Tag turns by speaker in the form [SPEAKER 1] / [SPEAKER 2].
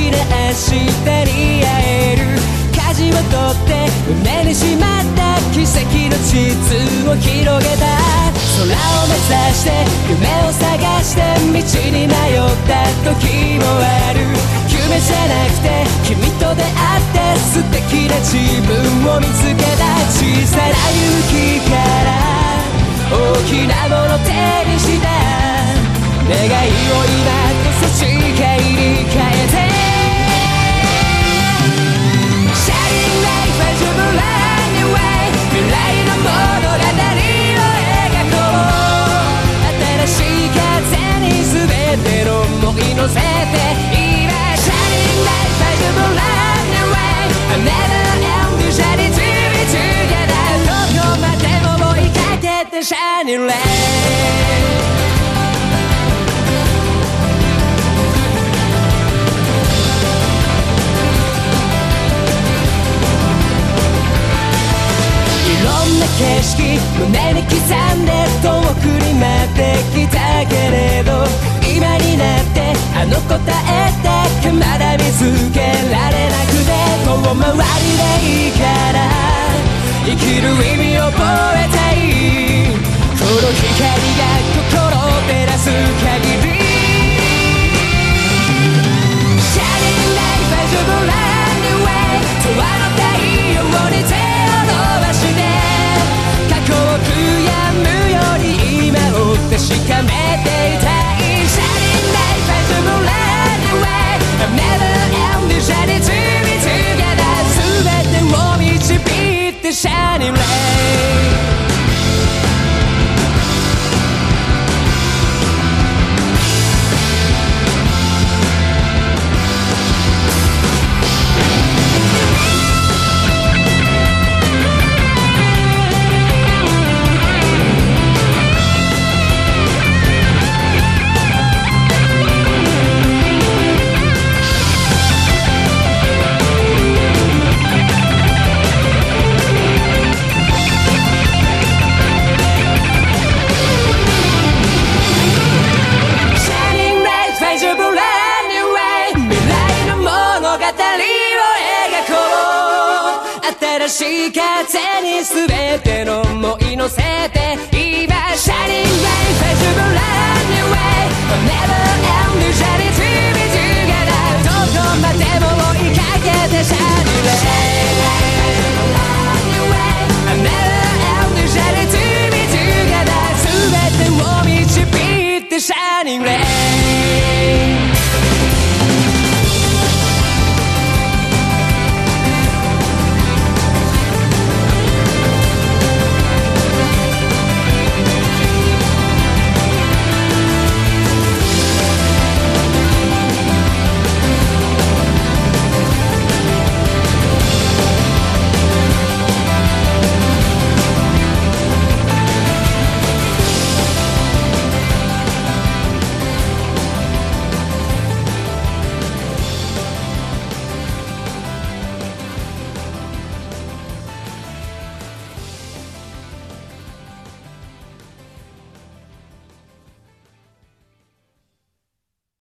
[SPEAKER 1] な明日に会える舵を取って胸にしまった奇跡の地図を広げた空を目指して夢を探して道に迷った時もある夢じゃなくて君と出会って素敵な自分を見つけた小さな勇気から大きなもの手にした願いを今こそ誓いに変えて Shining light as you run away 未来の物語を描こう新しい風に全ての想い乗せて今 Shining light as you run away I never end shining to be together どこまでも追いかけて Shining light景色胸に刻んで遠くに待ってきたけれど今になってあの答えだけまだ見つけられなくて遠回りでいいから生きる意味を覚えたいこの光が心を照らす限り Shining light as you run away 永遠の太陽に手を伸ばして悔やむより今を確かめていたい Shining light as you run away I've never ended shining to be together 全てを導いて Shining light新しい風に全ての想い乗せて今シャリ